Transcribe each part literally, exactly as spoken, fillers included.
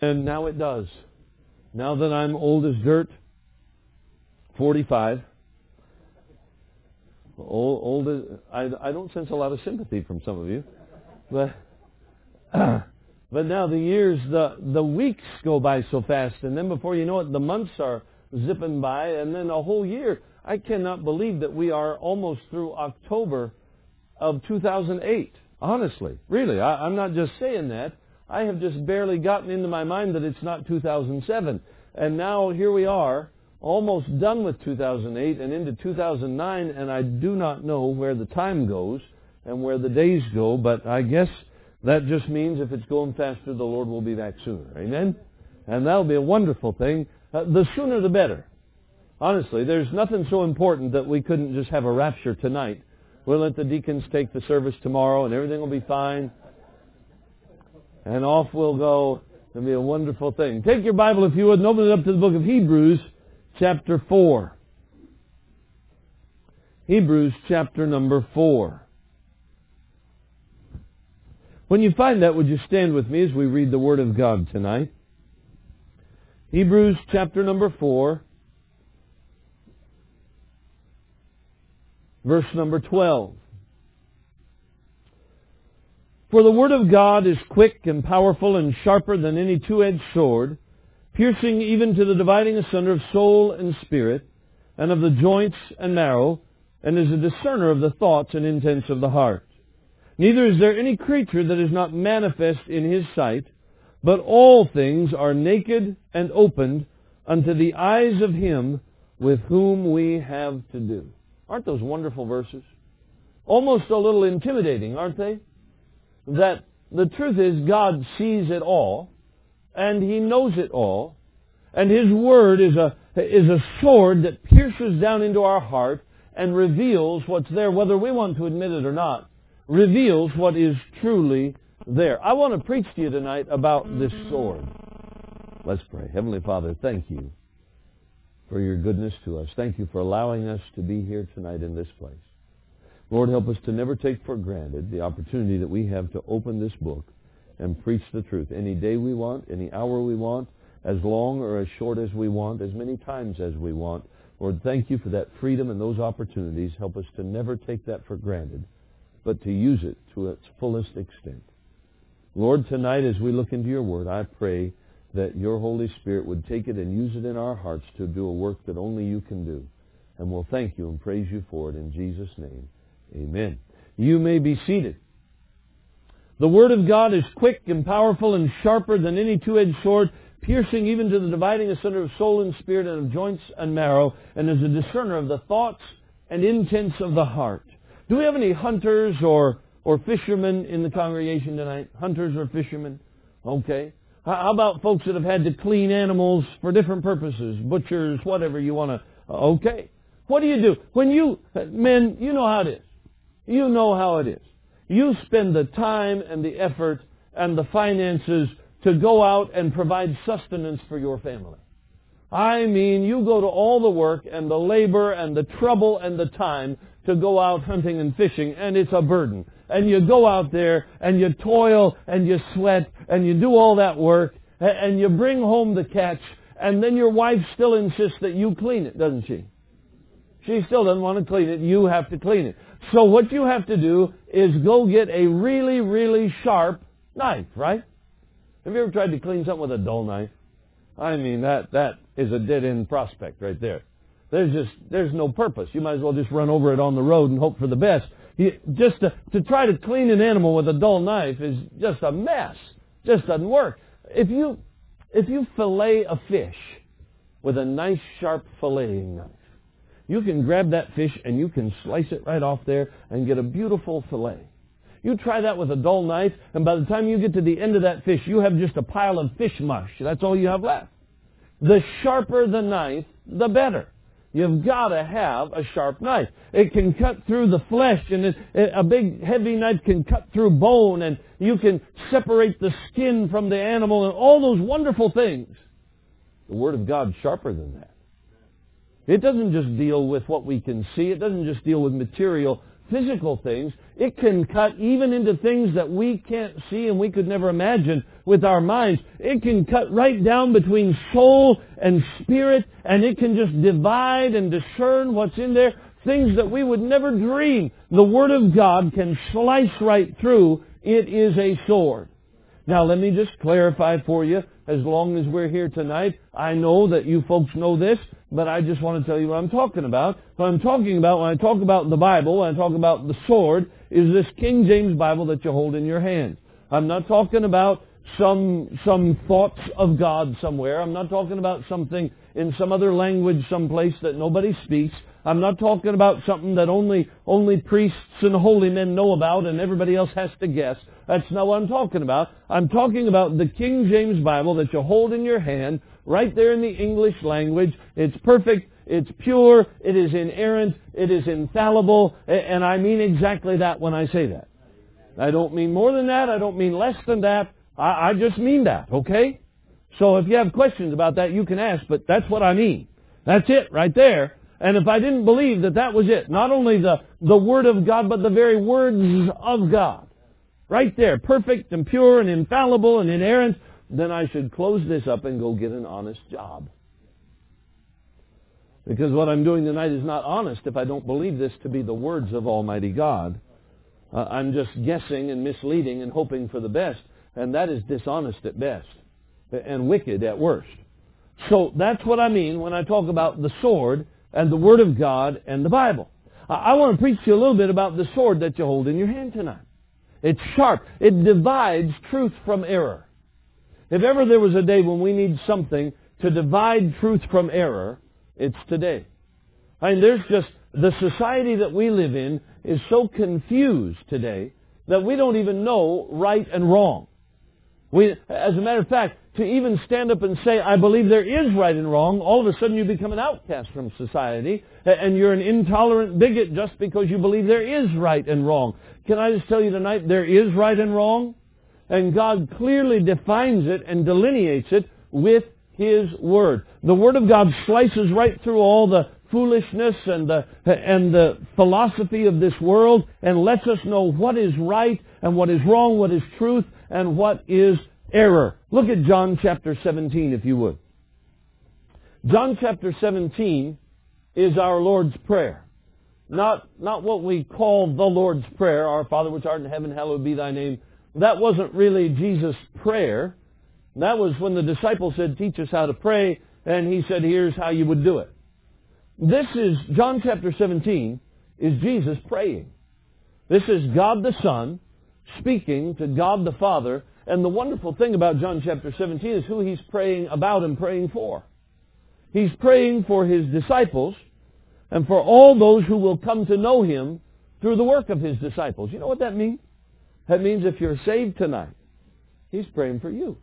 And now it does. Now that I'm old as dirt, forty-five, old, old as, I, I don't sense a lot of sympathy from some of you, but but now the years, the the weeks go by so fast, and then before you know it, the months are zipping by, and then a whole year. I cannot believe that we are almost through October of two thousand eight. Honestly, really, I, I'm not just saying that. I have just barely gotten into my mind that it's not two thousand seven. And now here we are, almost done with two thousand eight and into two thousand nine, and I do not know where the time goes and where the days go, but I guess that just means if it's going faster, the Lord will be back sooner. Amen? And that'll be a wonderful thing. Uh, the sooner the better. Honestly, there's nothing so important that we couldn't just have a rapture tonight. We'll let the deacons take the service tomorrow and everything will be fine. And off we'll go. It'll be a wonderful thing. Take your Bible, if you would, and open it up to the book of Hebrews, chapter four. Hebrews, chapter number four. When you find that, would you stand with me as we read the Word of God tonight? Hebrews, chapter number four, verse number twelve. For the word of God is quick and powerful and sharper than any two-edged sword, piercing even to the dividing asunder of soul and spirit, and of the joints and marrow, and is a discerner of the thoughts and intents of the heart. Neither is there any creature that is not manifest in His sight, but all things are naked and opened unto the eyes of Him with whom we have to do. Aren't those wonderful verses? Almost a little intimidating, aren't they? That the truth is God sees it all, and He knows it all, and His Word is a, is a sword that pierces down into our heart and reveals what's there, whether we want to admit it or not, reveals what is truly there. I want to preach to you tonight about this sword. Let's pray. Heavenly Father, thank you for your goodness to us. Thank you for allowing us to be here tonight in this place. Lord, help us to never take for granted the opportunity that we have to open this book and preach the truth any day we want, any hour we want, as long or as short as we want, as many times as we want. Lord, thank you for that freedom and those opportunities. Help us to never take that for granted, but to use it to its fullest extent. Lord, tonight as we look into your word, I pray that your Holy Spirit would take it and use it in our hearts to do a work that only you can do. And we'll thank you and praise you for it in Jesus' name. Amen. You may be seated. The Word of God is quick and powerful and sharper than any two-edged sword, piercing even to the dividing asunder of soul and spirit and of joints and marrow, and is a discerner of the thoughts and intents of the heart. Do we have any hunters or, or fishermen in the congregation tonight? Hunters or fishermen? Okay. How about folks that have had to clean animals for different purposes? Butchers, whatever you want to... Okay. What do you do? When you... Men, you know how it is. You know how it is. You spend the time and the effort and the finances to go out and provide sustenance for your family. I mean, you go to all the work and the labor and the trouble and the time to go out hunting and fishing, and it's a burden. And you go out there and you toil and you sweat and you do all that work and you bring home the catch, and then your wife still insists that you clean it, doesn't she? She still doesn't want to clean it. You have to clean it. So what you have to do is go get a really, really sharp knife, right? Have you ever tried to clean something with a dull knife? I mean, that that is a dead-end prospect right there. There's just, there's no purpose. You might as well just run over it on the road and hope for the best. You, just to, to try to clean an animal with a dull knife is just a mess. Just doesn't work. If you, if you fillet a fish with a nice, sharp filleting knife, you can grab that fish and you can slice it right off there and get a beautiful fillet. You try that with a dull knife, and by the time you get to the end of that fish, you have just a pile of fish mush. That's all you have left. The sharper the knife, the better. You've got to have a sharp knife. It can cut through the flesh, and it, a big heavy knife can cut through bone, and you can separate the skin from the animal, and all those wonderful things. The Word of God is sharper than that. It doesn't just deal with what we can see. It doesn't just deal with material, physical things. It can cut even into things that we can't see and we could never imagine with our minds. It can cut right down between soul and spirit, and it can just divide and discern what's in there. Things that we would never dream. The Word of God can slice right through. It is a sword. Now let me just clarify for you, as long as we're here tonight, I know that you folks know this, but I just want to tell you what I'm talking about. What I'm talking about when I talk about the Bible, when I talk about the sword, is this King James Bible that you hold in your hand. I'm not talking about some some thoughts of God somewhere. I'm not talking about something in some other language someplace that nobody speaks. I'm not talking about something that only only priests and holy men know about and everybody else has to guess. That's not what I'm talking about. I'm talking about the King James Bible that you hold in your hand, right there in the English language. It's perfect, it's pure, it is inerrant, it is infallible, and I mean exactly that when I say that. I don't mean more than that, I don't mean less than that, I, I just mean that, okay? So if you have questions about that, you can ask, but that's what I mean. That's it, right there. And if I didn't believe that that was it, not only the, the Word of God, but the very words of God, right there, perfect and pure and infallible and inerrant, then I should close this up and go get an honest job. Because what I'm doing tonight is not honest if I don't believe this to be the words of Almighty God. Uh, I'm just guessing and misleading and hoping for the best, and that is dishonest at best and wicked at worst. So that's what I mean when I talk about the sword and the Word of God and the Bible. I want to preach to you a little bit about the sword that you hold in your hand tonight. It's sharp. It divides truth from error. If ever there was a day when we need something to divide truth from error, it's today. I mean, there's just, the society that we live in is so confused today that we don't even know right and wrong. We, as a matter of fact, to even stand up and say, I believe there is right and wrong, all of a sudden you become an outcast from society, and you're an intolerant bigot just because you believe there is right and wrong. Can I just tell you tonight, there is right and wrong, and God clearly defines it and delineates it with His Word. The Word of God slices right through all the foolishness and the, and the philosophy of this world and lets us know what is right and what is wrong, what is truth, and what is error. Look at John chapter seventeen, if you would. John chapter seventeen is our Lord's Prayer. Not, not what we call the Lord's Prayer, Our Father which art in heaven, hallowed be thy name. That wasn't really Jesus' prayer. That was when the disciples said, teach us how to pray, and He said, here's how you would do it. This is, John chapter seventeen, is Jesus praying. This is God the Son speaking to God the Father. And the wonderful thing about John chapter seventeen is who He's praying about and praying for. He's praying for His disciples and for all those who will come to know Him through the work of His disciples. You know what that means? That means if you're saved tonight, He's praying for you.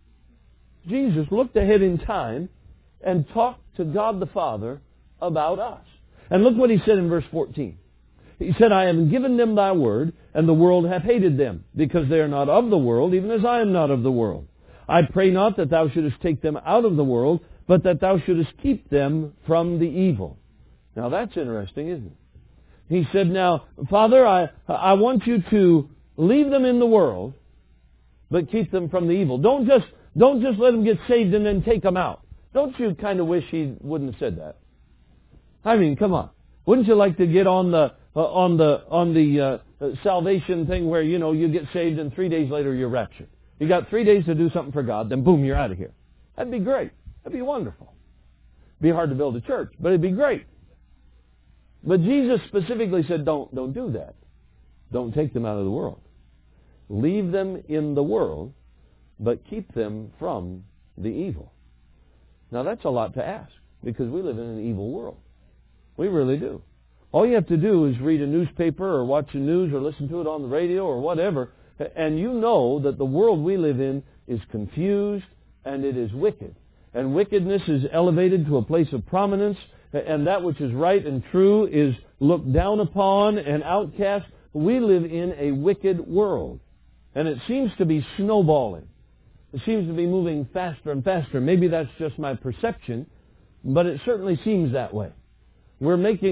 Jesus looked ahead in time and talked to God the Father about us. And look what He said in verse fourteen. He said, I have given them thy word, and the world hath hated them, because they are not of the world, even as I am not of the world. I pray not that thou shouldest take them out of the world, but that thou shouldest keep them from the evil. Now that's interesting, isn't it? He said, now, Father, I, I want you to leave them in the world, but keep them from the evil. Don't just, don't just let them get saved and then take them out. Don't you kind of wish He wouldn't have said that? I mean, come on. Wouldn't you like to get on the uh, on the on the uh, uh, salvation thing where, you know, you get saved and three days later you're raptured? You got three days to do something for God, then boom, you're out of here. That'd be great. That'd be wonderful. It'd be hard to build a church, but it'd be great. But Jesus specifically said, don't don't do that. Don't take them out of the world. Leave them in the world, but keep them from the evil. Now that's a lot to ask, because we live in an evil world. We really do. All you have to do is read a newspaper or watch the news or listen to it on the radio or whatever, and you know that the world we live in is confused and it is wicked. And wickedness is elevated to a place of prominence, and that which is right and true is looked down upon and outcast. We live in a wicked world, and it seems to be snowballing. It seems to be moving faster and faster. Maybe that's just my perception, but it certainly seems that way. We're making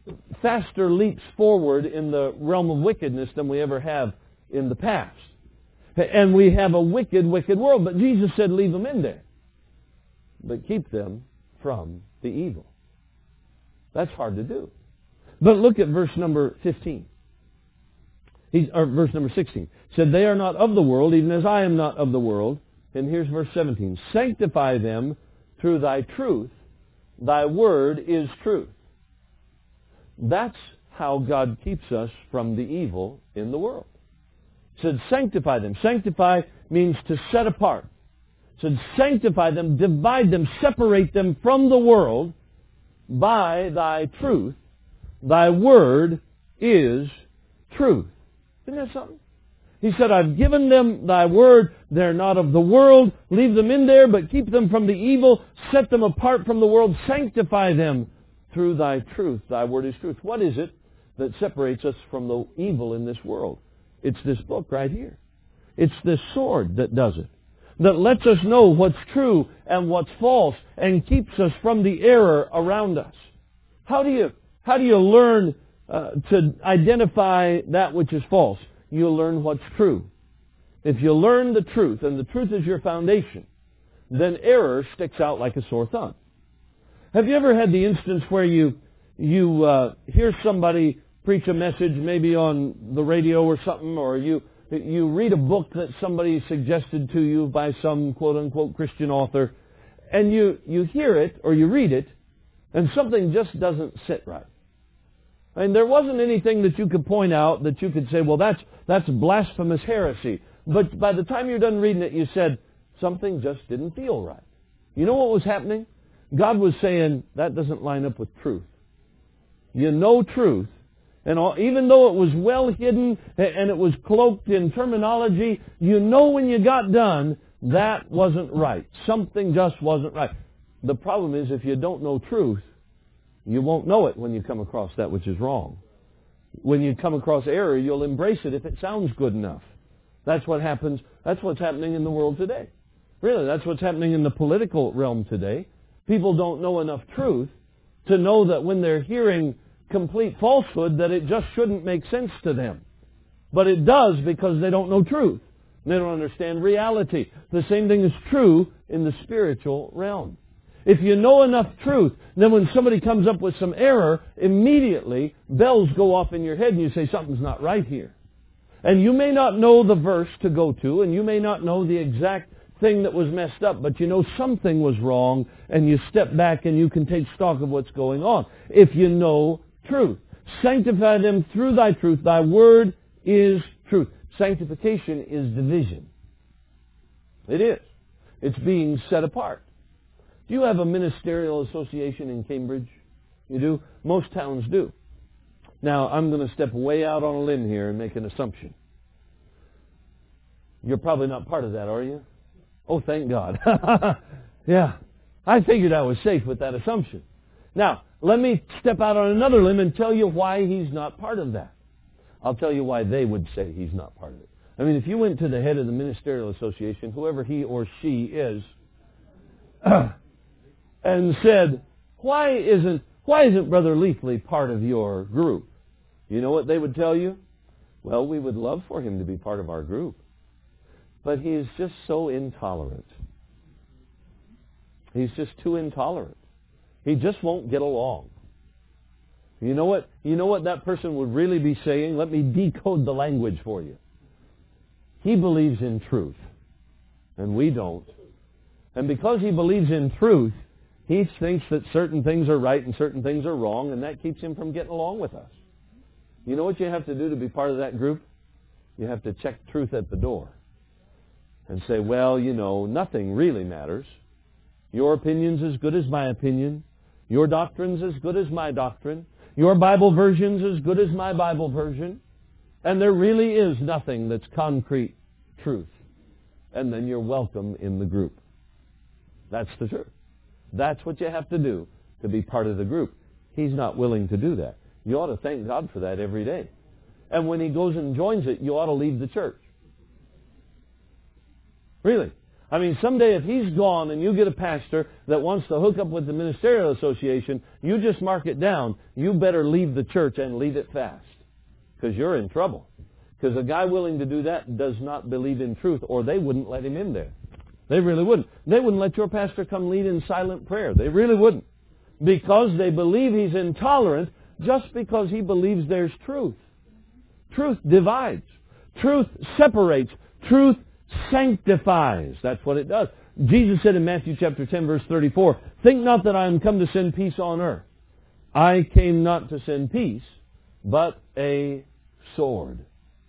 faster leaps forward in the realm of wickedness than we ever have in the past. And we have a wicked, wicked world. But Jesus said, leave them in there. But keep them from the evil. That's hard to do. But look at verse number fifteen. He's, or verse number sixteen. Said, they are not of the world, even as I am not of the world. And here's verse seventeen. Sanctify them through thy truth. Thy word is truth. That's how God keeps us from the evil in the world. It said, sanctify them. Sanctify means to set apart. It said, sanctify them, divide them, separate them from the world by thy truth. Thy word is truth. Isn't that something? He said, I've given them thy word. They're not of the world. Leave them in there, but keep them from the evil. Set them apart from the world. Sanctify them through thy truth. Thy word is truth. What is it that separates us from the evil in this world? It's this book right here. It's this sword that does it. That lets us know what's true and what's false and keeps us from the error around us. How do you, how do you learn uh, to identify that which is false? You'll learn what's true. If you learn the truth, and the truth is your foundation, then error sticks out like a sore thumb. Have you ever had the instance where you you uh, hear somebody preach a message, maybe on the radio or something, or you you read a book that somebody suggested to you by some quote-unquote Christian author, and you, you hear it, or you read it, and something just doesn't sit right. I mean, there wasn't anything that you could point out that you could say, well, that's that's blasphemous heresy. But by the time you're done reading it, you said, something just didn't feel right. You know what was happening? God was saying, that doesn't line up with truth. You know truth. And all, even though it was well hidden and it was cloaked in terminology, you know when you got done, that wasn't right. Something just wasn't right. The problem is, if you don't know truth, you won't know it when you come across that which is wrong. When you come across error, you'll embrace it if it sounds good enough. That's what happens. That's what's happening in the world today. Really, that's what's happening in the political realm today. People don't know enough truth to know that when they're hearing complete falsehood, that it just shouldn't make sense to them. But it does, because they don't know truth. They don't understand reality. The same thing is true in the spiritual realm. If you know enough truth, then when somebody comes up with some error, immediately bells go off in your head and you say, something's not right here. And you may not know the verse to go to, and you may not know the exact thing that was messed up, but you know something was wrong, and you step back and you can take stock of what's going on. If you know truth. Sanctify them through thy truth. Thy word is truth. Sanctification is division. It is. It's being set apart. Do you have a ministerial association in Cambridge? You do? Most towns do. Now, I'm going to step way out on a limb here and make an assumption. You're probably not part of that, are you? Oh, thank God. Yeah. I figured I was safe with that assumption. Now, let me step out on another limb and tell you why he's not part of that. I'll tell you why they would say he's not part of it. I mean, if you went to the head of the ministerial association, whoever he or she is, and said, why isn't why isn't Brother Leafley part of your group? You know what they would tell you? Well, we would love for him to be part of our group, but he is just so intolerant. He's just too intolerant. He just won't get along. You know what? You know what that person would really be saying? Let me decode the language for you. He believes in truth, and we don't. And because he believes in truth, he thinks that certain things are right and certain things are wrong, and that keeps him from getting along with us. You know what you have to do to be part of that group? You have to check truth at the door and say, well, you know, nothing really matters. Your opinion's as good as my opinion. Your doctrine's as good as my doctrine. Your Bible version's as good as my Bible version. And there really is nothing that's concrete truth. And then you're welcome in the group. That's the truth. That's what you have to do to be part of the group. He's not willing to do that. You ought to thank God for that every day. And when he goes and joins it, you ought to leave the church. Really. I mean, someday if he's gone and you get a pastor that wants to hook up with the Ministerial Association, you just mark it down. You better leave the church and leave it fast. Because you're in trouble. Because a guy willing to do that does not believe in truth, or they wouldn't let him in there. They really wouldn't. They wouldn't let your pastor come lead in silent prayer. They really wouldn't. Because they believe he's intolerant just because he believes there's truth. Truth divides. Truth separates. Truth sanctifies. That's what it does. Jesus said in Matthew chapter ten, verse thirty-four, "Think not that I am come to send peace on earth. I came not to send peace, but a sword."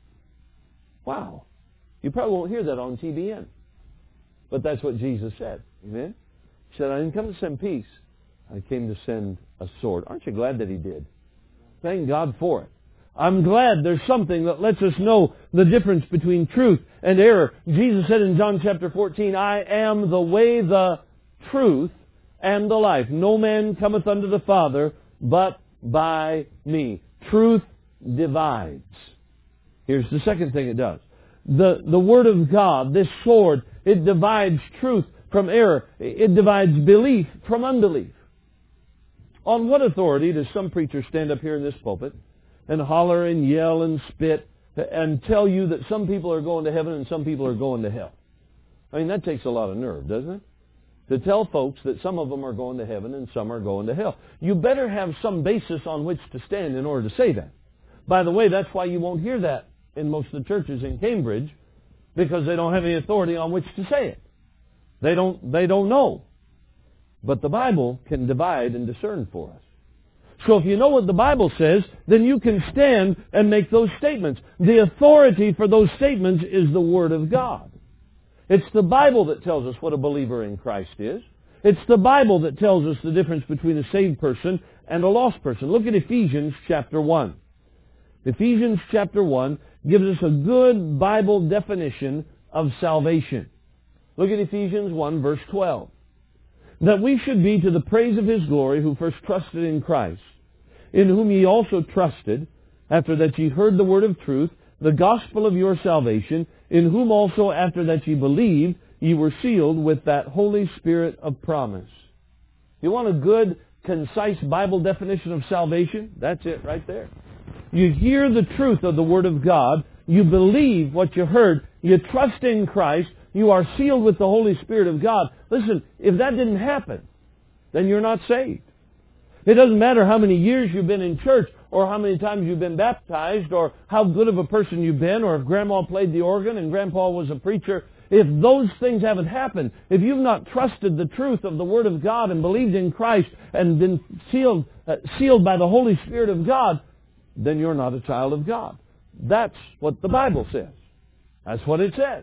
Wow. You probably won't hear that on T B N. But that's what Jesus said. Amen? He said, "I didn't come to send peace. I came to send a sword." Aren't you glad that He did? Thank God for it. I'm glad there's something that lets us know the difference between truth and error. Jesus said in John chapter fourteen, "I am the way, the truth, and the life. No man cometh unto the Father but by me." Truth divides. Here's the second thing it does. The, the Word of God, this sword, it divides truth from error. It divides belief from unbelief. On what authority does some preacher stand up here in this pulpit and holler and yell and spit and tell you that some people are going to heaven and some people are going to hell? I mean, that takes a lot of nerve, doesn't it? To tell folks that some of them are going to heaven and some are going to hell. You better have some basis on which to stand in order to say that. By the way, that's why you won't hear that in most of the churches in Cambridge, because they don't have any authority on which to say it. They don't, they don't know. But the Bible can divide and discern for us. So if you know what the Bible says, then you can stand and make those statements. The authority for those statements is the Word of God. It's the Bible that tells us what a believer in Christ is. It's the Bible that tells us the difference between a saved person and a lost person. Look at Ephesians chapter one. Ephesians chapter one gives us a good Bible definition of salvation. Look at Ephesians one, verse twelve. "That we should be to the praise of His glory, who first trusted in Christ, in whom ye also trusted, after that ye heard the word of truth, the gospel of your salvation, in whom also after that ye believed, ye were sealed with that Holy Spirit of promise." You want a good, concise Bible definition of salvation? That's it right there. You hear the truth of the Word of God, you believe what you heard, you trust in Christ, you are sealed with the Holy Spirit of God. Listen, if that didn't happen, then you're not saved. It doesn't matter how many years you've been in church, or how many times you've been baptized, or how good of a person you've been, or if Grandma played the organ and Grandpa was a preacher. If those things haven't happened, if you've not trusted the truth of the Word of God and believed in Christ and been sealed, uh, sealed by the Holy Spirit of God, then you're not a child of God. That's what the Bible says. That's what it says.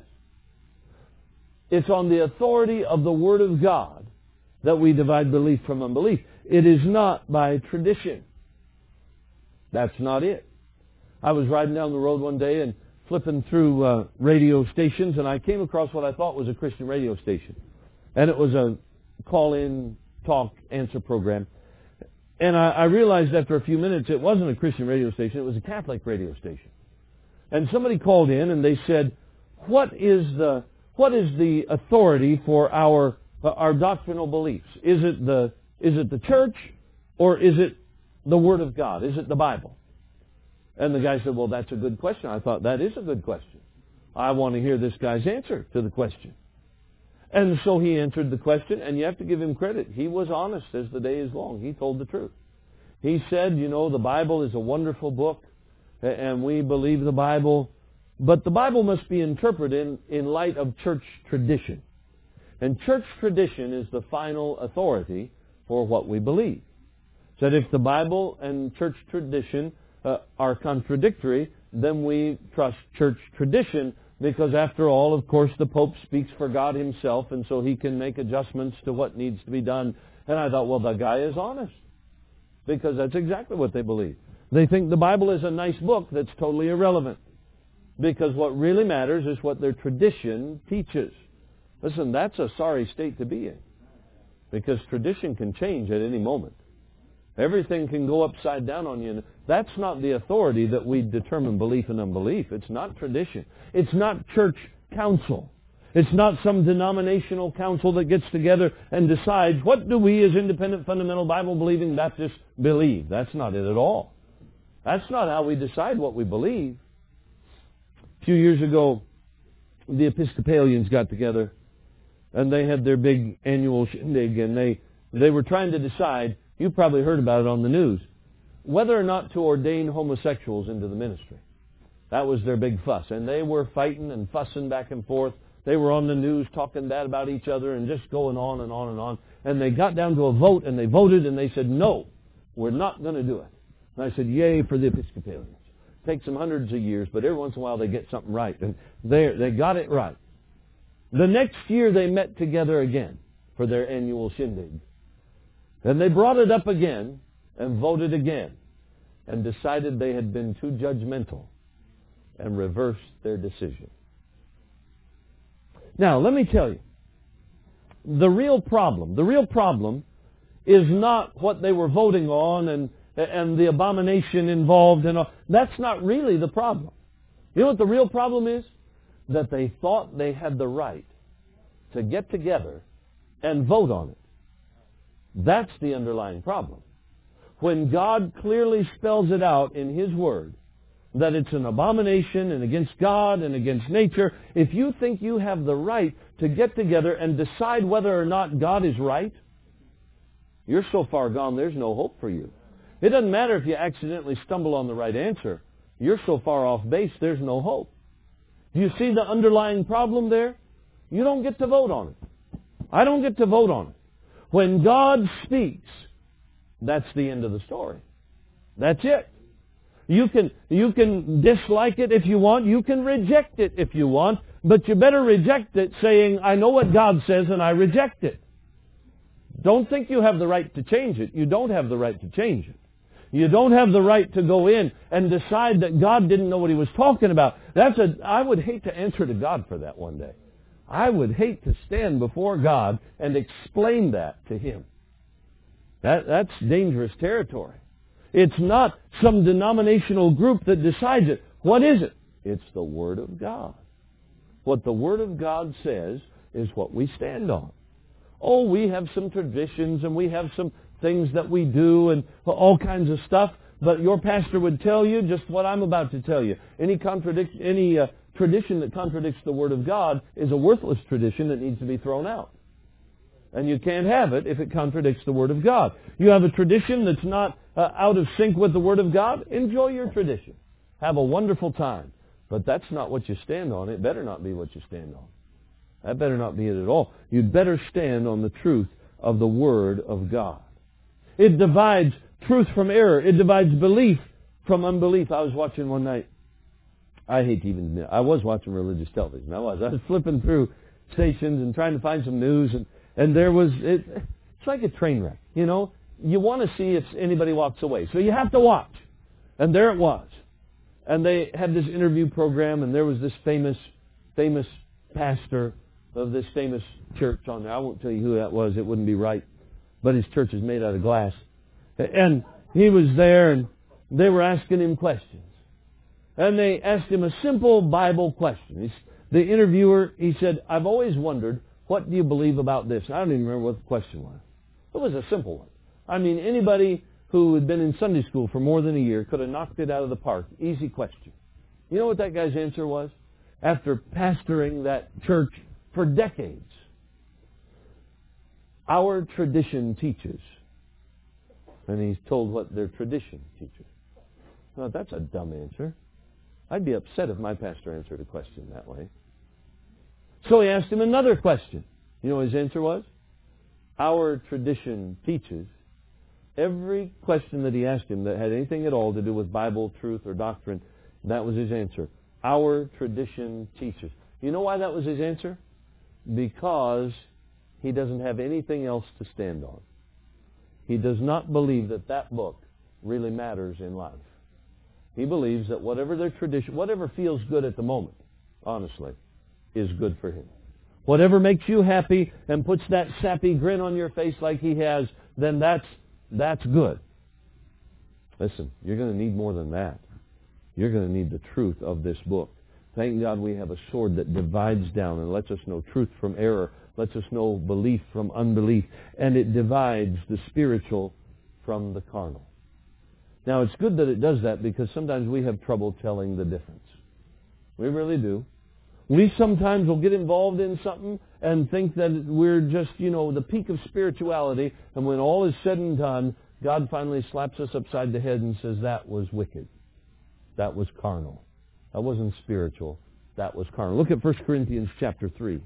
It's on the authority of the Word of God that we divide belief from unbelief. It is not by tradition. That's not it. I was riding down the road one day and flipping through uh, radio stations, and I came across what I thought was a Christian radio station. And it was a call-in, talk, answer program. And I, I realized after a few minutes it wasn't a Christian radio station, it was a Catholic radio station. And somebody called in and they said, what is the what is the authority for our uh, our doctrinal beliefs? Is it the is it the church, or is it the Word of God? Is it the Bible? And the guy said, well, that's a good question. I thought, that is a good question. I want to hear this guy's answer to the question. And so he answered the question, and you have to give him credit. He was honest as the day is long. He told the truth. He said, you know, the Bible is a wonderful book, and we believe the Bible, but the Bible must be interpreted in, in light of church tradition. And church tradition is the final authority for what we believe. So that if the Bible and church tradition uh, are contradictory, then we trust church tradition, because after all, of course, the Pope speaks for God Himself, and so he can make adjustments to what needs to be done. And I thought, well, the guy is honest, because that's exactly what they believe. They think the Bible is a nice book that's totally irrelevant, because what really matters is what their tradition teaches. Listen, that's a sorry state to be in, because tradition can change at any moment. Everything can go upside down on you. That's not the authority that we determine belief and unbelief. It's not tradition. It's not church council. It's not some denominational council that gets together and decides, what do we as independent, fundamental, Bible-believing Baptists believe? That's not it at all. That's not how we decide what we believe. A few years ago, the Episcopalians got together, and they had their big annual shindig, and they, they were trying to decide, you've probably heard about it on the news, whether or not to ordain homosexuals into the ministry. That was their big fuss. And they were fighting and fussing back and forth. They were on the news talking bad about each other and just going on and on and on. And they got down to a vote, and they voted, and they said, no, we're not going to do it. And I said, yay for the Episcopalians. It takes them hundreds of years, but every once in a while they get something right. And they they got it right. The next year they met together again for their annual shindig. And they brought it up again and voted again and decided they had been too judgmental and reversed their decision. Now, let me tell you, the real problem, the real problem is not what they were voting on and, and the abomination involved and all. That's not really the problem. You know what the real problem is? That they thought they had the right to get together and vote on it. That's the underlying problem. When God clearly spells it out in His Word, that it's an abomination and against God and against nature, if you think you have the right to get together and decide whether or not God is right, you're so far gone there's no hope for you. It doesn't matter if you accidentally stumble on the right answer. You're so far off base there's no hope. Do you see the underlying problem there? You don't get to vote on it. I don't get to vote on it. When God speaks, that's the end of the story. That's it. You can, you can dislike it if you want. You can reject it if you want. But you better reject it saying, I know what God says and I reject it. Don't think you have the right to change it. You don't have the right to change it. You don't have the right to go in and decide that God didn't know what He was talking about. That's a, I would hate to answer to God for that one day. I would hate to stand before God and explain that to Him. That, that's dangerous territory. It's not some denominational group that decides it. What is it? It's the Word of God. What the Word of God says is what we stand on. Oh, we have some traditions and we have some things that we do and all kinds of stuff, but your pastor would tell you just what I'm about to tell you. Any contradiction, any uh, tradition that contradicts the Word of God is a worthless tradition that needs to be thrown out. And you can't have it if it contradicts the Word of God. You have a tradition that's not uh, out of sync with the Word of God, enjoy your tradition. Have a wonderful time. But that's not what you stand on. It better not be what you stand on. That better not be it at all. You'd better stand on the truth of the Word of God. It divides truth from error. It divides belief from unbelief. I was watching one night. I hate to even admit, I was watching religious television. I was. I was flipping through stations and trying to find some news, and, and there was, it, it's like a train wreck, you know. You want to see if anybody walks away. So you have to watch. And there it was. And they had this interview program, and there was this famous, famous pastor of this famous church on there. I won't tell you who that was. It wouldn't be right. But his church is made out of glass. And he was there, and they were asking him questions. And they asked him a simple Bible question. He's, the interviewer, he said, I've always wondered, what do you believe about this? I don't even remember what the question was. It was a simple one. I mean, anybody who had been in Sunday school for more than a year could have knocked it out of the park. Easy question. You know what that guy's answer was? After pastoring that church for decades, our tradition teaches. And he's told what their tradition teaches. Well, that's a dumb answer. I'd be upset if my pastor answered a question that way. So he asked him another question. You know what his answer was? Our tradition teaches. Every question that he asked him that had anything at all to do with Bible, truth, or doctrine, that was his answer. Our tradition teaches. You know why that was his answer? Because he doesn't have anything else to stand on. He does not believe that that book really matters in life. He believes that whatever their tradition, whatever feels good at the moment, honestly, is good for him. Whatever makes you happy and puts that sappy grin on your face like he has, then that's that's good. Listen, you're going to need more than that. You're going to need the truth of this book. Thank God we have a sword that divides down and lets us know truth from error, lets us know belief from unbelief, and it divides the spiritual from the carnal. Now, it's good that it does that because sometimes we have trouble telling the difference. We really do. We sometimes will get involved in something and think that we're just, you know, the peak of spirituality, and when all is said and done, God finally slaps us upside the head and says, that was wicked. That was carnal. That wasn't spiritual. That was carnal. Look at First Corinthians chapter three.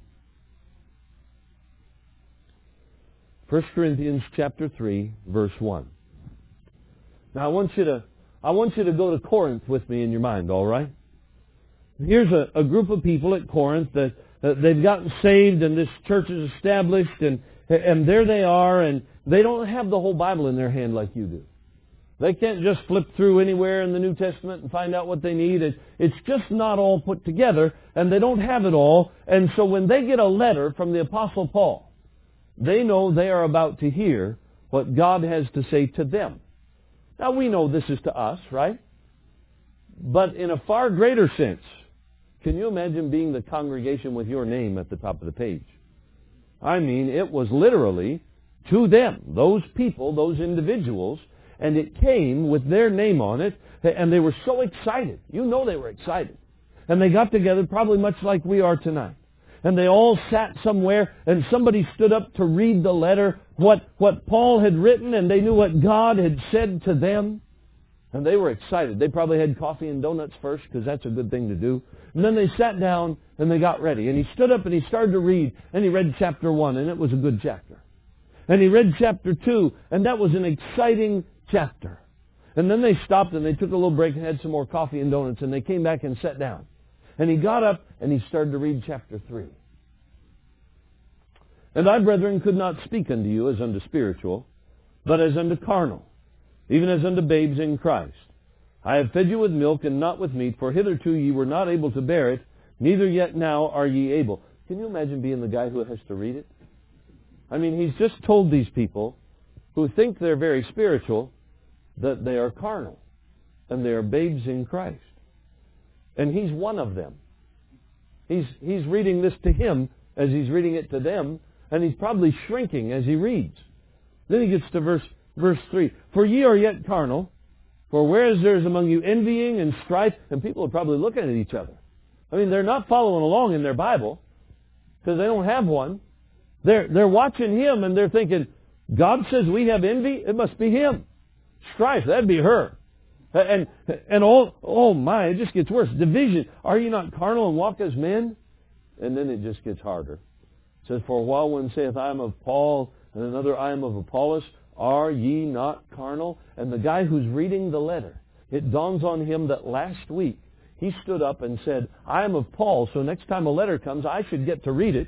First Corinthians chapter three, verse one. Now I want you to I want you to go to Corinth with me in your mind, all right? Here's a, a group of people at Corinth that uh, they've gotten saved and this church is established, and and there they are, and they don't have the whole Bible in their hand like you do. They can't just flip through anywhere in the New Testament and find out what they need. It, it's just not all put together, and they don't have it all. And so when they get a letter from the Apostle Paul, they know they are about to hear what God has to say to them. Now we know this is to us, right? But in a far greater sense, can you imagine being the congregation with your name at the top of the page? I mean, it was literally to them, those people, those individuals, and it came with their name on it, and they were so excited. You know they were excited. And they got together probably much like we are tonight. And they all sat somewhere, and somebody stood up to read the letter, what, what Paul had written, and they knew what God had said to them. And they were excited. They probably had coffee and donuts first, because that's a good thing to do. And then they sat down, and they got ready. And he stood up, and he started to read, and he read chapter one, and it was a good chapter. And he read chapter two, and that was an exciting chapter. And then they stopped, and they took a little break and had some more coffee and donuts, and they came back and sat down. And he got up, and he started to read chapter three. And I, brethren, could not speak unto you as unto spiritual, but as unto carnal, even as unto babes in Christ. I have fed you with milk and not with meat, for hitherto ye were not able to bear it, neither yet now are ye able. Can you imagine being the guy who has to read it? I mean, he's just told these people who think they're very spiritual that they are carnal, and they are babes in Christ. And he's one of them. He's, he's reading this to him as he's reading it to them, and he's probably shrinking as he reads. Then he gets to verse, verse three. For ye are yet carnal, for whereas there is among you envying and strife, and people are probably looking at each other. I mean, they're not following along in their Bible, because they don't have one. They're, they're watching him, and they're thinking, God says we have envy? It must be him. Strife, that'd be her. And and all, oh my, it just gets worse. Division. Are you not carnal and walk as men? And then it just gets harder. It says, for a while one saith, I am of Paul, and another, I am of Apollos. Are ye not carnal? And the guy who's reading the letter, it dawns on him that last week he stood up and said, I am of Paul, so next time a letter comes, I should get to read it.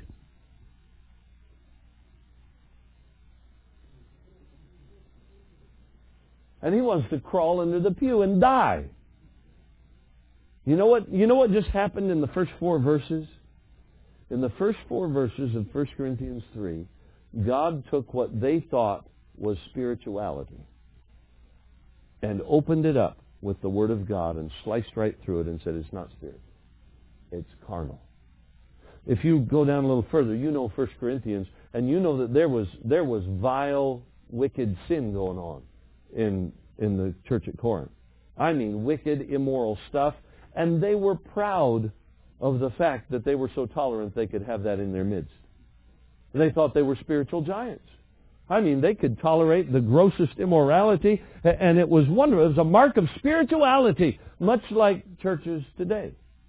And he wants to crawl into the pew and die. You know what? You know what just happened in the first four verses? In the first four verses of First Corinthians three, God took what they thought was spirituality and opened it up with the Word of God and sliced right through it and said, it's not spiritual. It's carnal. If you go down a little further, you know First Corinthians, and you know that there was there was vile, wicked sin going on in in the church at Corinth. I mean, wicked, immoral stuff. And they were proud of the fact that they were so tolerant they could have that in their midst. They thought they were spiritual giants. I mean, they could tolerate the grossest immorality, and it was wonderful. It was a mark of spirituality, much like churches today.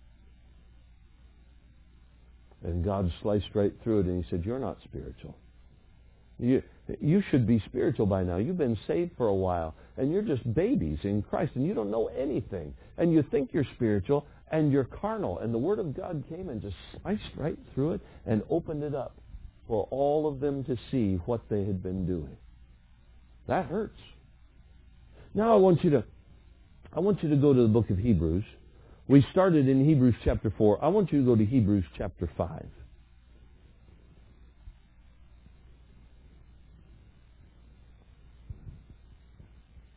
And God sliced right through it, and He said, you're not spiritual. You, you should be spiritual by now. You've been saved for a while, and you're just babies in Christ, and you don't know anything. And you think you're spiritual, and you're carnal. And the Word of God came and just sliced right through it and opened it up for all of them to see what they had been doing. That hurts. Now I want you to, I want you to go to the book of Hebrews. We started in Hebrews chapter four. I want you to go to Hebrews chapter five.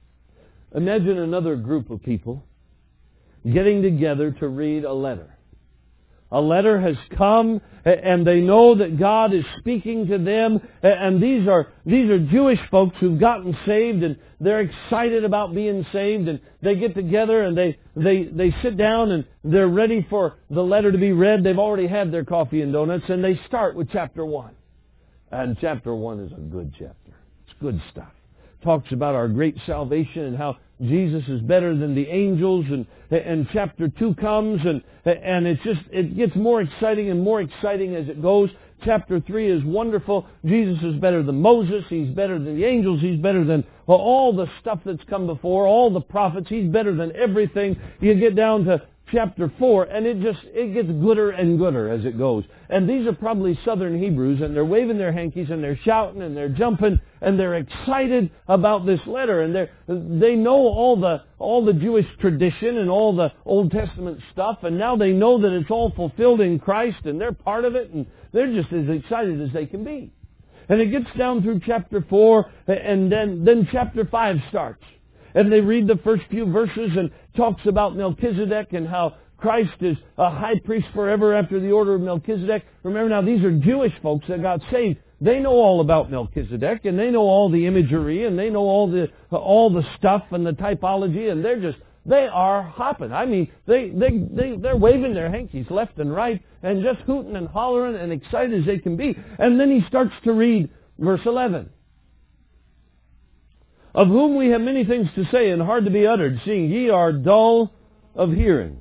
Imagine another group of people getting together to read a letter. A letter has come, and they know that God is speaking to them. And these are these are Jewish folks who've gotten saved, and they're excited about being saved. And they get together and they they they sit down and they're ready for the letter to be read. They've already had their coffee and donuts, and they start with chapter one. And chapter one is a good chapter. It's good stuff. Talks about our great salvation and how Jesus is better than the angels, and and chapter two comes, and and it's just it gets more exciting and more exciting as it goes. Chapter three is wonderful. Jesus is better than Moses. He's better than the angels. He's better than well, all the stuff that's come before, all the prophets. He's better than everything. You get down to chapter four, and it just it gets gooder and gooder as it goes. And these are probably Southern Hebrews, and they're waving their hankies, and they're shouting, and they're jumping, and they're excited about this letter, and they they know all the all the Jewish tradition and all the Old Testament stuff, and now they know that it's all fulfilled in Christ, and they're part of it, and they're just as excited as they can be. And it gets down through chapter four, and then then chapter five starts. And they read the first few verses and talks about Melchizedek and how Christ is a high priest forever after the order of Melchizedek. Remember now, these are Jewish folks that got saved. They know all about Melchizedek, and they know all the imagery, and they know all the all the stuff and the typology, and they're just they are hopping. I mean, they they they they're waving their hankies left and right and just hooting and hollering and excited as they can be. And then he starts to read verse eleven. Of whom we have many things to say and hard to be uttered, seeing ye are dull of hearing.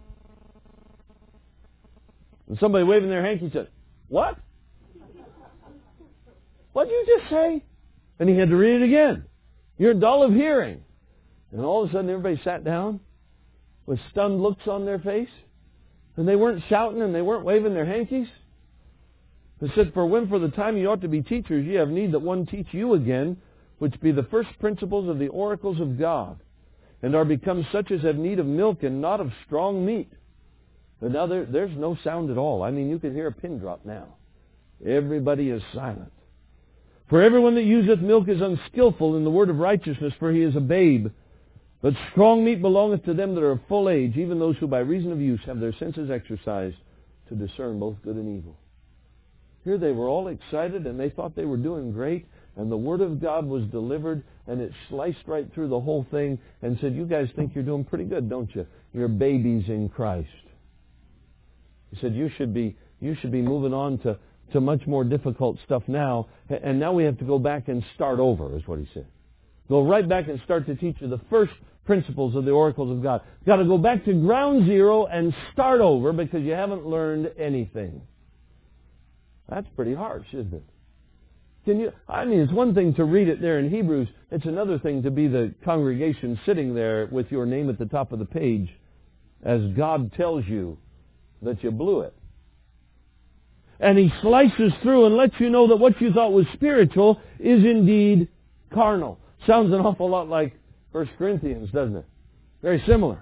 And somebody waving their hanky said, "What? What did you just say?" And he had to read it again. "You're dull of hearing." And all of a sudden everybody sat down with stunned looks on their face. And they weren't shouting and they weren't waving their hankies. They said, "For when for the time ye ought to be teachers, ye have need that one teach you again, which be the first principles of the oracles of God, and are become such as have need of milk and not of strong meat." But now there, there's no sound at all. I mean, you could hear a pin drop now. Everybody is silent. "For everyone that useth milk is unskillful in the word of righteousness, for he is a babe. But strong meat belongeth to them that are of full age, even those who by reason of use have their senses exercised to discern both good and evil." Here they were all excited, and they thought they were doing great. And the Word of God was delivered, and it sliced right through the whole thing and said, "You guys think you're doing pretty good, don't you? You're babies in Christ." He said, you should be you should be moving on to, to much more difficult stuff now. And now we have to go back and start over, is what he said. Go right back and start to teach you the first principles of the oracles of God. You've got to go back to ground zero and start over because you haven't learned anything. That's pretty harsh, isn't it? Can you, I mean, it's one thing to read it there in Hebrews. It's another thing to be the congregation sitting there with your name at the top of the page as God tells you that you blew it. And he slices through and lets you know that what you thought was spiritual is indeed carnal. Sounds an awful lot like First Corinthians, doesn't it? Very similar.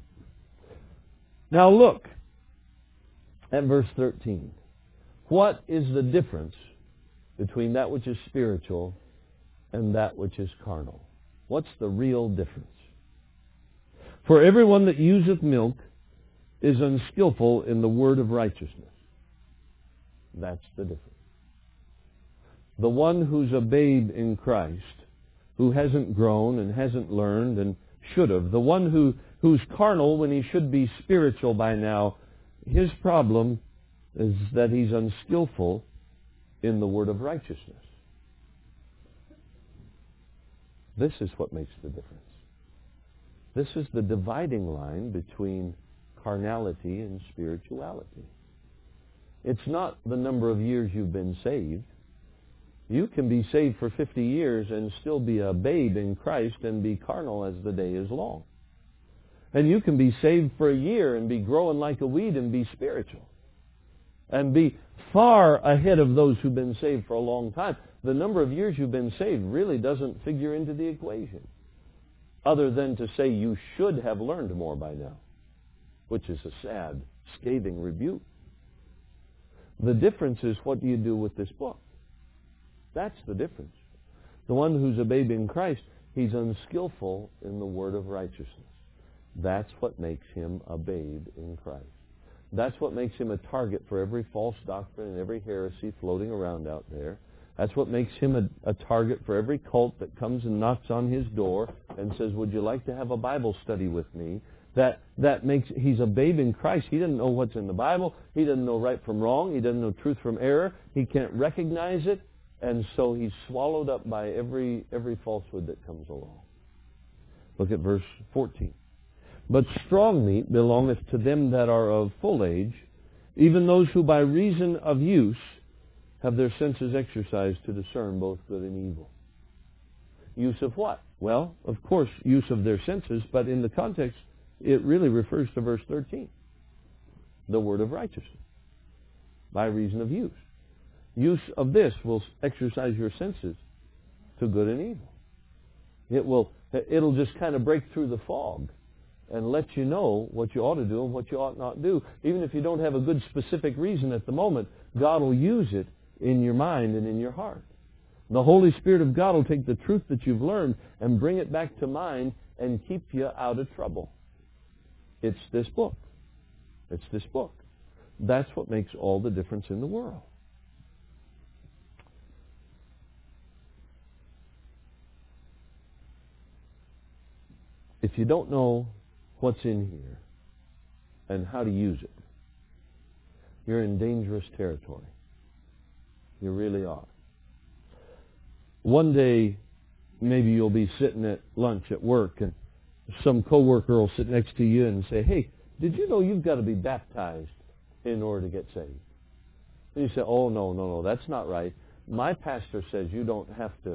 Now look at verse thirteen. What is the difference between that which is spiritual and that which is carnal? What's the real difference? "For everyone that useth milk is unskillful in the word of righteousness." That's the difference. The one who's a babe in Christ, who hasn't grown and hasn't learned and should have, the one who, who's carnal when he should be spiritual by now, his problem is that he's unskillful in the word of righteousness. This is what makes the difference. This is the dividing line between carnality and spirituality. It's not the number of years you've been saved. You can be saved for fifty years and still be a babe in Christ and be carnal as the day is long. And you can be saved for a year and be growing like a weed and be spiritual. And be far ahead of those who've been saved for a long time. The number of years you've been saved really doesn't figure into the equation. Other than to say you should have learned more by now. Which is a sad, scathing rebuke. The difference is, what do you do with this book? That's the difference. The one who's a babe in Christ, he's unskillful in the word of righteousness. That's what makes him a babe in Christ. That's what makes him a target for every false doctrine and every heresy floating around out there. That's what makes him a, a target for every cult that comes and knocks on his door and says, would you like to have a Bible study with me? That that makes, he's a babe in Christ. He doesn't know what's in the Bible. He doesn't know right from wrong. He doesn't know truth from error. He can't recognize it. And so he's swallowed up by every every falsehood that comes along. Look at verse fourteen. But strong meat belongeth to them that are of full age, even those who by reason of use have their senses exercised to discern both good and evil. Use of what? Well, of course, use of their senses, but in the context, it really refers to verse thirteen. The word of righteousness. By reason of use. Use of this will exercise your senses to good and evil. It will, it'll just kind of break through the fog and let you know what you ought to do and what you ought not do. Even if you don't have a good specific reason at the moment, God will use it in your mind and in your heart. The Holy Spirit of God will take the truth that you've learned and bring it back to mind and keep you out of trouble. It's this book. It's this book. That's what makes all the difference in the world. If you don't know what's in here and how to use it, you're in dangerous territory. You really are. One day, maybe you'll be sitting at lunch at work and some coworker will sit next to you and say, hey, did you know you've got to be baptized in order to get saved? And you say, oh, no, no, no, that's not right. My pastor says you don't have to.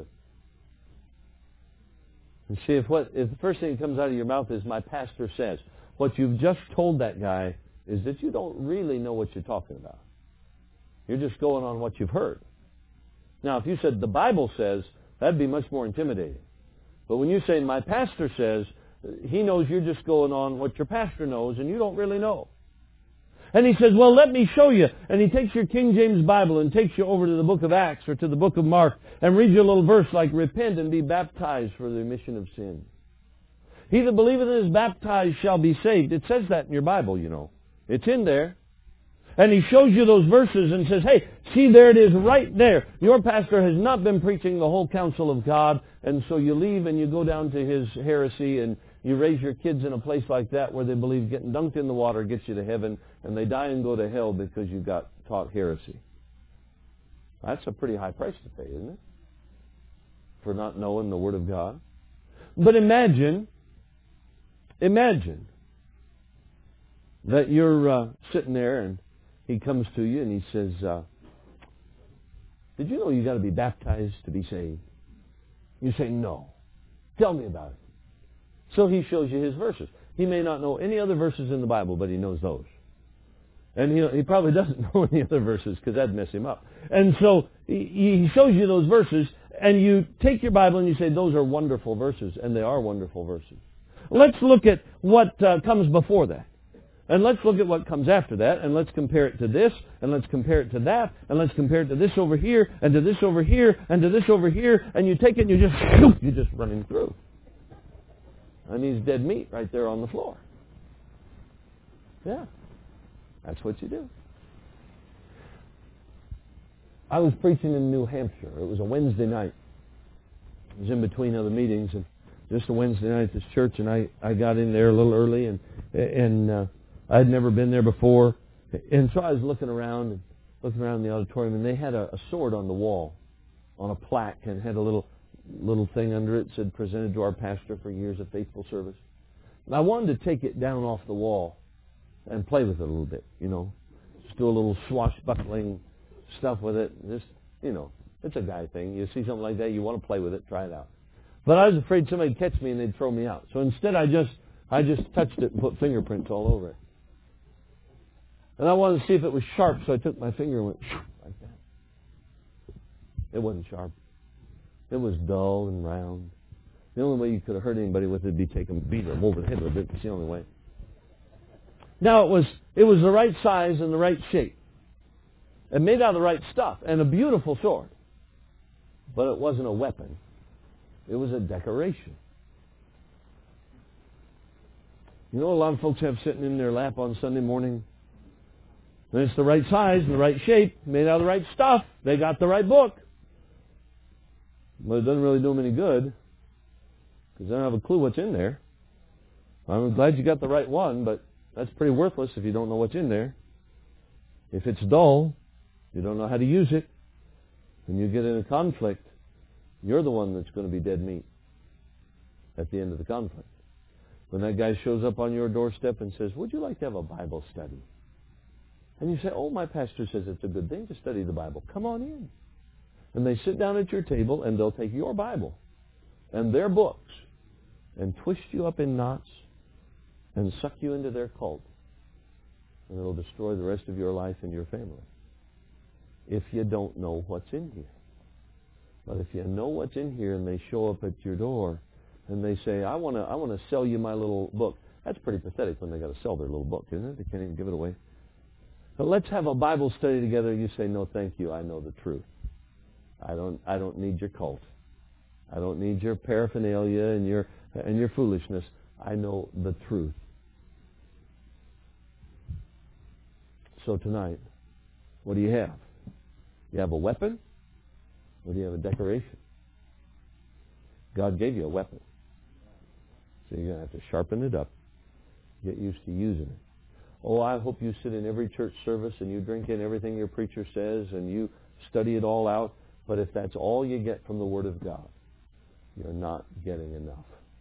And see, if what if the first thing that comes out of your mouth is my pastor says, what you've just told that guy is that you don't really know what you're talking about. You're just going on what you've heard. Now, if you said the Bible says, that'd be much more intimidating. But when you say my pastor says, he knows you're just going on what your pastor knows and you don't really know. And he says, well, let me show you. And he takes your King James Bible and takes you over to the book of Acts or to the book of Mark and reads you a little verse like, repent and be baptized for the remission of sins. He that believeth and is baptized shall be saved. It says that in your Bible, you know. It's in there. And he shows you those verses and says, hey, see, there it is right there. Your pastor has not been preaching the whole counsel of God, and so you leave and you go down to his heresy and you raise your kids in a place like that where they believe getting dunked in the water gets you to heaven, and they die and go to hell because you got taught heresy. That's a pretty high price to pay, isn't it? For not knowing the Word of God. But imagine, imagine that you're uh, sitting there and he comes to you and he says, uh, did you know you got to be baptized to be saved? You say, no. Tell me about it. So he shows you his verses. He may not know any other verses in the Bible, but he knows those. And he, he probably doesn't know any other verses because that'd mess him up. And so he, he shows you those verses, and you take your Bible and you say, those are wonderful verses, and they are wonderful verses. Let's look at what uh, comes before that. And let's look at what comes after that, and let's compare it to this, and let's compare it to that, and let's compare it to this over here, and to this over here, and to this over here, and you take it and you just, you're just running through. And he's dead meat right there on the floor. Yeah, that's what you do. I was preaching in New Hampshire. It was a Wednesday night. It was in between other meetings, and just a Wednesday night at this church, and I, I got in there a little early, and and uh, I had never been there before. And so I was looking around, and looking around the auditorium, and they had a, a sword on the wall, on a plaque, and had a little little thing under it, said, presented to our pastor for years of faithful service. And I wanted to take it down off the wall and play with it a little bit, you know. Just do a little swashbuckling stuff with it. Just, you know, it's a guy thing. You see something like that, you want to play with it, try it out. But I was afraid somebody would catch me and they'd throw me out. So instead I just I just touched it and put fingerprints all over it. And I wanted to see if it was sharp, so I took my finger and went like that. It wasn't sharp. It was dull and round. The only way you could have hurt anybody with it would be take them, beat them over the head with it. It's the only way. Now it was it was the right size and the right shape. And made out of the right stuff. And a beautiful sword. But it wasn't a weapon. It was a decoration. You know, a lot of folks have sitting in their lap on Sunday morning And it's the right size and the right shape, made out of the right stuff. They got the right book. But it doesn't really do them any good because they don't have a clue what's in there. I'm glad you got the right one, but that's pretty worthless if you don't know what's in there. If it's dull, you don't know how to use it, and you get in a conflict, you're the one that's going to be dead meat at the end of the conflict. When that guy shows up on your doorstep and says, would you like to have a Bible study? And you say, oh, my pastor says it's a good thing to study the Bible. Come on in. And they sit down at your table, and they'll take your Bible and their books and twist you up in knots and suck you into their cult. And it'll destroy the rest of your life and your family if you don't know what's in here. But if you know what's in here and they show up at your door and they say, I want to I want to sell you my little book. That's pretty pathetic when they got to sell their little book, isn't it? They can't even give it away. But let's have a Bible study together. You say, no, thank you. I know the truth. I don't I don't need your cult. I don't need your paraphernalia and your and your foolishness. I know the truth. So tonight, what do you have? You have a weapon, or do you have a decoration? God gave you a weapon. So you're going to have to sharpen it up, get used to using it. Oh, I hope you sit in every church service and you drink in everything your preacher says and you study it all out. But if that's all you get from the Word of God, you're not getting enough.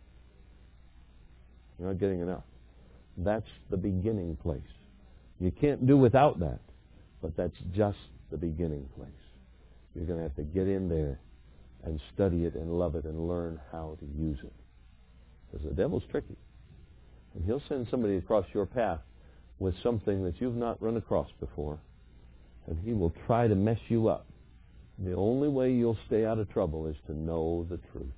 You're not getting enough. That's the beginning place. You can't do without that, but that's just the beginning place. You're going to have to get in there and study it and love it and learn how to use it. Because the devil's tricky. And he'll send somebody across your path with something that you've not run across before, and he will try to mess you up. The only way you'll stay out of trouble is to know the truth.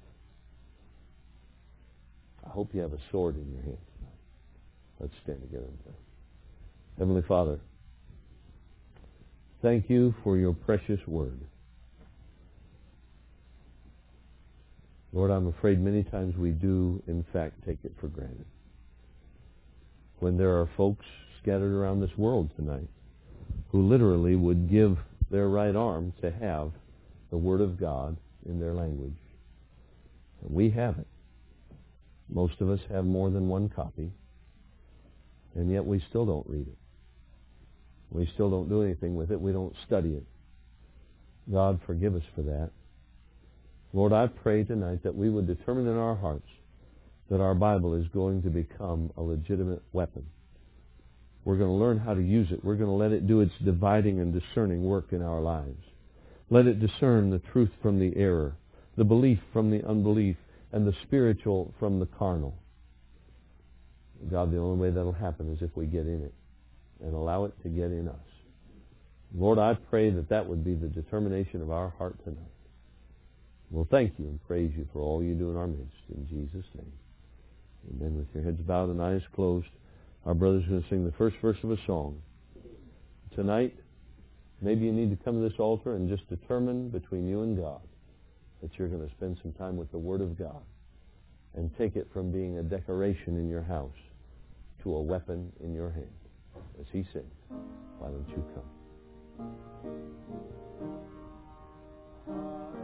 I hope you have a sword in your hand tonight. Let's stand together and pray. Heavenly Father, thank you for your precious word. Lord, I'm afraid many times we do, in fact, take it for granted. When there are folks scattered around this world tonight who literally would give their right arm to have the Word of God in their language. And we have it. Most of us have more than one copy, and yet we still don't read it. We still don't do anything with it. We don't study it. God, forgive us for that. Lord, I pray tonight that we would determine in our hearts that our Bible is going to become a legitimate weapon. We're going to learn how to use it. We're going to let it do its dividing and discerning work in our lives. Let it discern the truth from the error, the belief from the unbelief, and the spiritual from the carnal. God, the only way that'll happen is if we get in it and allow it to get in us. Lord, I pray that that would be the determination of our heart tonight. We'll thank you and praise you for all you do in our midst. In Jesus' name. Amen. With your heads bowed and eyes closed, our brother's going to sing the first verse of a song. Tonight, maybe you need to come to this altar and just determine between you and God that you're going to spend some time with the Word of God and take it from being a decoration in your house to a weapon in your hand. As he sings, why don't you come?